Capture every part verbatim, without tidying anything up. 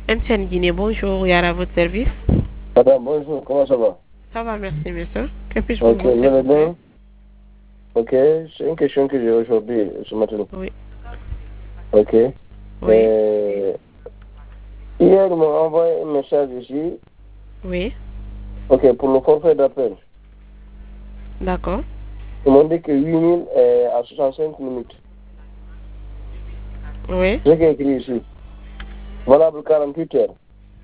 M T N Guinée, bonjour, Yara, à votre service. Madame, bonjour, comment ça va? Ça va, merci, monsieur. Que puis-je Ok, vous vous allez bien? Ok, c'est une question que j'ai aujourd'hui, ce matin. Oui. Ok. Oui. Euh, hier, ils m'ont envoyé un message ici. Oui. Ok, pour le forfait d'appel. D'accord. Ils m'ont dit que huit mille est à soixante-cinq minutes. Oui. C'est ce qui est écrit ici. Valable quarante-huit heures.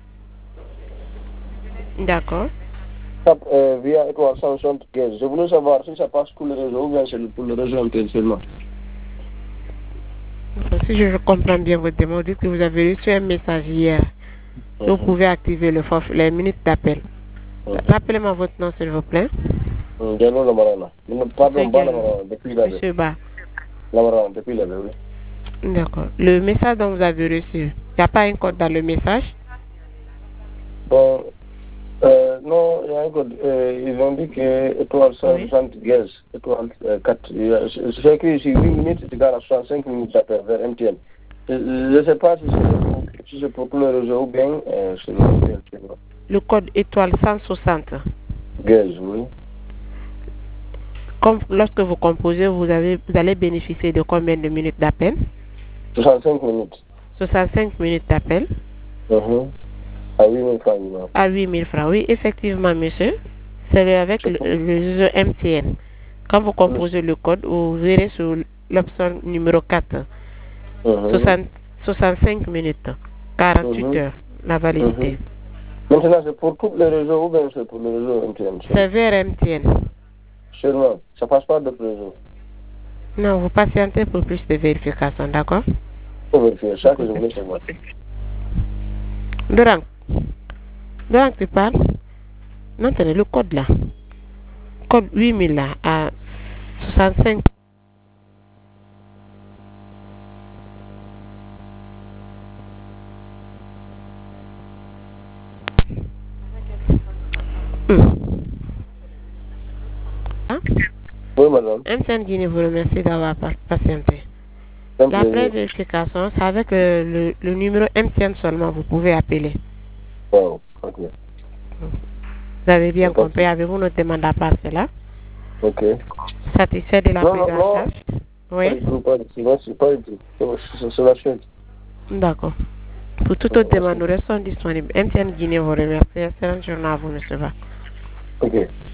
D'accord. Tape euh, via étoile cent soixante-quinze. Je voulais savoir si ça passe pour le réseau ou bien c'est pour le réseau M T N seulement. Si je comprends bien votre demande, vous dites que vous avez reçu un message hier. Mm-hmm. Vous pouvez activer le forfait, les minutes d'appel. Mm-hmm. Rappelez-moi votre nom, s'il vous plaît. Mm, Diallo Lamarana. Pardon, Monsieur pas Diallo. Lamarana, depuis la Monsieur Ba. Lamarana, depuis la oui. D'accord. Le message dont vous avez reçu, il n'y a pas un code dans le message? Bon, euh, non, il y a un code. Euh, ils ont dit que étoile cent soixante-quinze, étoile euh, quatre. C'est écrit ici huit minutes, c'est égal à soixante-cinq minutes d'appel vers M T N. Je ne sais pas si c'est pour, si c'est pour tout le réseau ou bien euh, c'est le M T N. Le code étoile cent soixante. quinze, oui. Comme lorsque vous composez, vous, avez, vous allez bénéficier de combien de minutes d'appel? soixante-cinq minutes. soixante-cinq minutes d'appel. Uh-huh. À huit mille francs. Non. À huit mille francs. Oui, effectivement, monsieur. C'est avec le, le réseau M T N. Quand vous composez le code, vous verrez sur l'option numéro quatre. Uh-huh. soixante, soixante-cinq minutes. quarante-huit Uh-huh. heures. La validité. Uh-huh. Maintenant, c'est pour tous les réseaux ou bien c'est pour le réseau M T N? C'est vers M T N. Seulement, ça passe pas d'autres réseaux. Non, vous patientez pour plus de vérification, d'accord? Pour vérifier ça que je voulais savoir. Dorang. Dorang, tu parles? Non, tenez le code là. Code huit mille là, à soixante-cinq. Hum. Hein? Oui, madame. M T N Guinée vous remercie d'avoir patienté. La vérification, c'est avec le, le, le numéro M T N seulement, vous pouvez appeler. Wow, ok. Vous avez bien compris, avez-vous notre demande à part cela? Ok. Satisfait de la non, prise non, en non. charge? Oui. Pas du tout, pas du tout. Non, c'est pas du tout. C'est la suite. D'accord. Pour toute autre demande, nous restons disponibles. M T N Guinée vous remercie. Excellente journée à vous, monsieur. Ok.